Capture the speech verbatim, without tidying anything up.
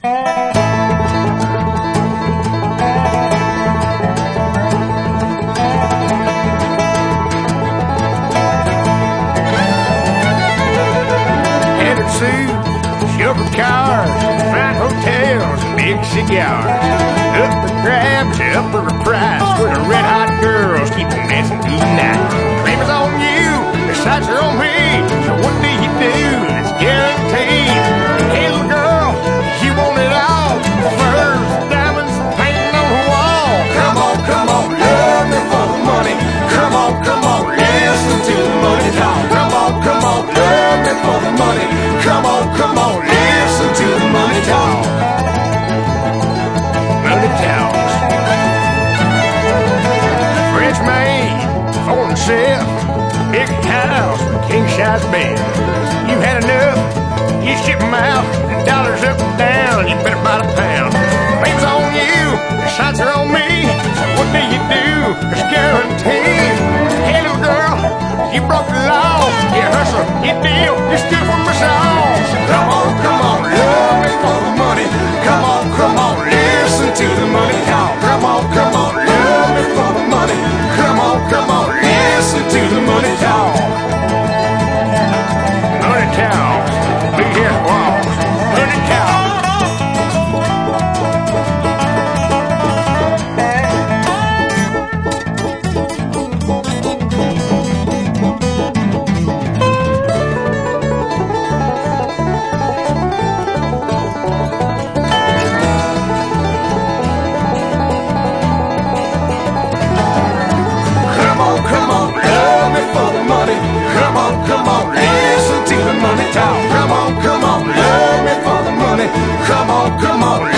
Headed soup, sugar cars, fine hotels, and big cigars. Up the grabs, up for a price, where the red hot girls keep on dancing through the night. Claimers on you, the sights are on me. So what do you do? It's guaranteed. Hey little girl, you want it all. Furs, diamonds, painting on the wall. Come on, come on, love me for the money. Come on, come on, listen to the money talk. Come on, come on, love me for the money. Come on, come on, listen to the money talk. Money talks. French maid, foreign chef, big house, king size bed. You had enough, you ship them out, and dollars up and down, you better buy the pound. Claims on you, the sights are on me, so what do you do? It's guaranteed. Hey little girl, you broke the law, you hustle, you deal, you steal from us all. So come on, come on, love me for the money. Come on, come on, listen to the money talk. Come on, come on, love me for the money. Come on, come on, listen to the money talk. Money talks, big hair walks, money talks. Come on, come on, love me for the money. Come on, come on, listen to the money talk. Come on, come on, love me for the money. Come on, come on,